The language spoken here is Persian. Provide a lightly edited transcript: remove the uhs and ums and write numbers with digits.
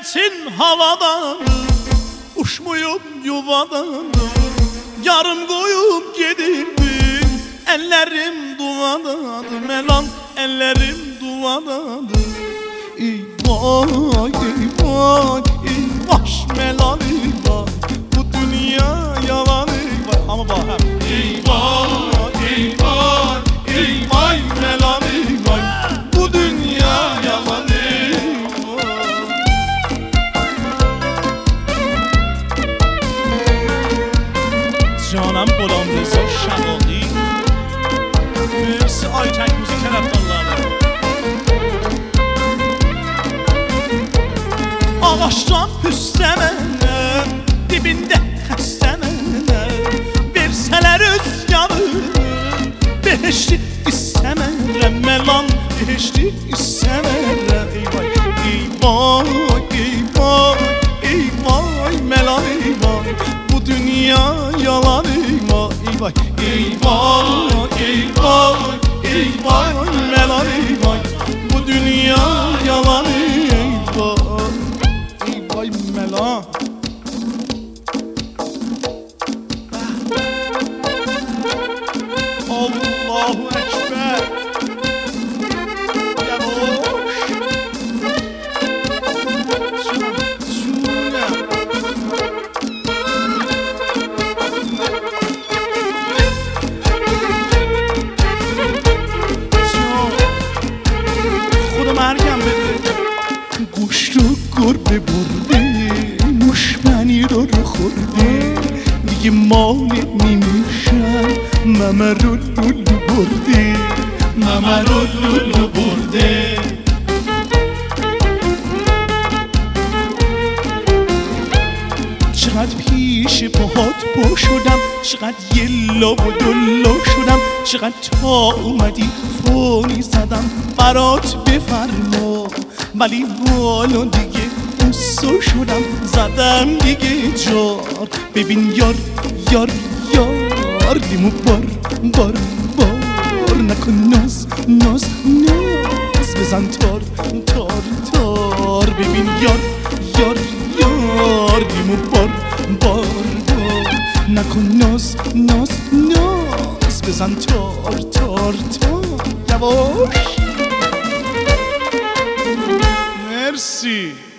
Gerçin havadan uçmuyum yuvadan, yarım koyup gidildin. Ellerim duvadadır melan, ellerim duvadadır. Eyvah eyvah eyvah melan eyvah, bu dünya yalan eyvah. Ama bak eyvah eyvah eyvah melan eyvah, bu dünya yalan eyvah. Canım Qolam Rza Şadoqi, مرسی آیتک موزیک طرفدارları. Ağaçdan püstə mənə, dibində xəstə mənə, versələr öz yanı, behişti istəmərəm məlan, behişti istəmərəm. Eyvah eyvah eyvah məlan eyvah, bu dünya yalan eyvah. Eyvah eyvah eyvah məlan eyvah, bu dünya yalan eyvah. Eyvah məlan. Allahu Ekber. مرگم بده. گوشت و گربه برده، موش منی رو خورده، دیگه مالت نمیشم، ممه رو لولو برده، ممه رو لولو برده. چقدر پیش پاهات پا شدم، چقدر یلا و دلا شدم، چقدر تا اومدی فونی زدم برات بفرما، ولی حالا دیگه اوسا شدم زدم دیگه جار. ببین یار یار یار دیمو بار بار بار نکن، ناز ناز ناز بزن تار تار تار. ببین یار یار یار دیمو بار بار بار نکن، ناز ناز ناز بزن تار تار تار. یواش. مرسی.